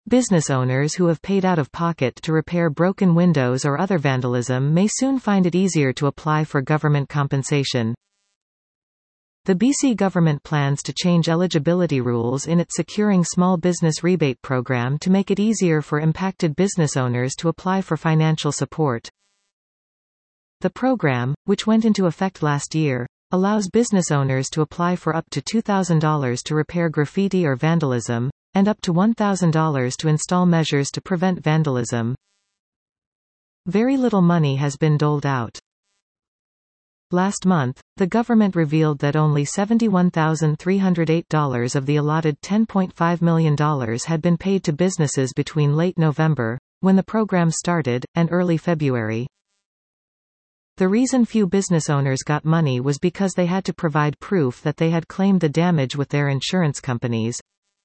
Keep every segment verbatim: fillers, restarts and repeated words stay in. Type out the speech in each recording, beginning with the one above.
Business owners who have paid out of pocket to repair broken windows or other vandalism may soon find it easier to apply for government compensation. The B C government plans to change eligibility rules in its Securing Small Business Rebate program to make it easier for impacted business owners to apply for financial support. The program, which went into effect last year, allows business owners to apply for up to two thousand dollars to repair graffiti or vandalism, and up to one thousand dollars to install measures to prevent vandalism. Very little money has been doled out. Last month, the government revealed that only seventy-one thousand three hundred eight dollars of the allotted ten point five million dollars had been paid to businesses between late November, when the program started, and early February. The reason few business owners got money was because they had to provide proof that they had claimed the damage with their insurance companies.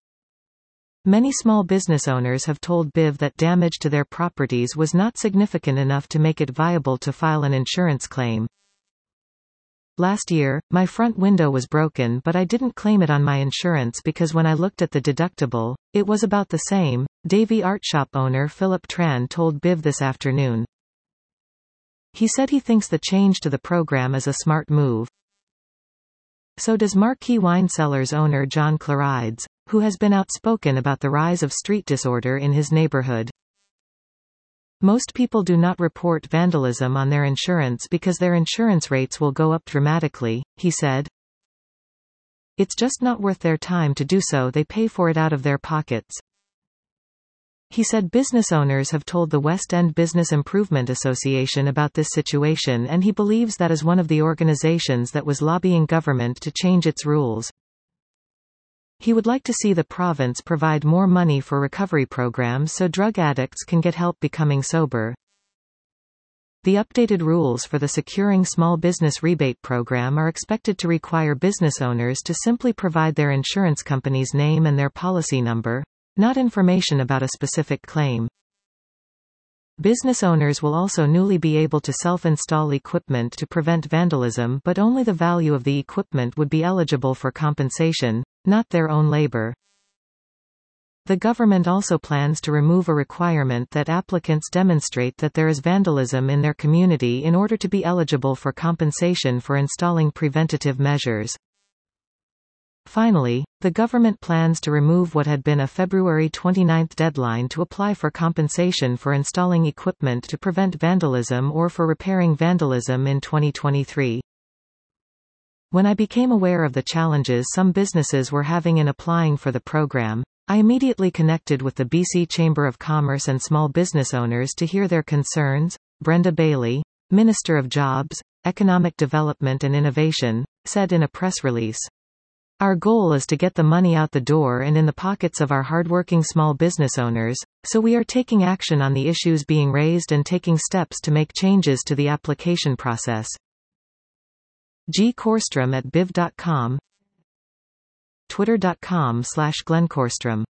Many small business owners have told B I V that damage to their properties was not significant enough to make it viable to file an insurance claim. Last year, my front window was broken but I didn't claim it on my insurance because when I looked at the deductible, it was about the same, Davy Art Shop owner Philip Tran told B I V this afternoon. He said he thinks the change to the program is a smart move. So does Marquee Wine Cellars owner John Clarides, who has been outspoken about the rise of street disorder in his neighborhood. Most people do not report vandalism on their insurance because their insurance rates will go up dramatically, he said. It's just not worth their time to do so, they pay for it out of their pockets. He said business owners have told the West End Business Improvement Association about this situation and he believes that is one of the organizations that was lobbying government to change its rules. He would like to see the province provide more money for recovery programs so drug addicts can get help becoming sober. The updated rules for the Securing Small Business Rebate program are expected to require business owners to simply provide their insurance company's name and their policy number, not information about a specific claim. Business owners will also newly be able to self-install equipment to prevent vandalism, but only the value of the equipment would be eligible for compensation, not their own labor. The government also plans to remove a requirement that applicants demonstrate that there is vandalism in their community in order to be eligible for compensation for installing preventative measures. Finally, the government plans to remove what had been a February twenty-ninth deadline to apply for compensation for installing equipment to prevent vandalism or for repairing vandalism in twenty twenty-three. When I became aware of the challenges some businesses were having in applying for the program, I immediately connected with the B C Chamber of Commerce and small business owners to hear their concerns, Brenda Bailey, Minister of Jobs, Economic Development and Innovation, said in a press release. Our goal is to get the money out the door and in the pockets of our hardworking small business owners, so we are taking action on the issues being raised and taking steps to make changes to the application process. G. Korstrom at biv dot com, twitter dot com slash Glenn Korstrom.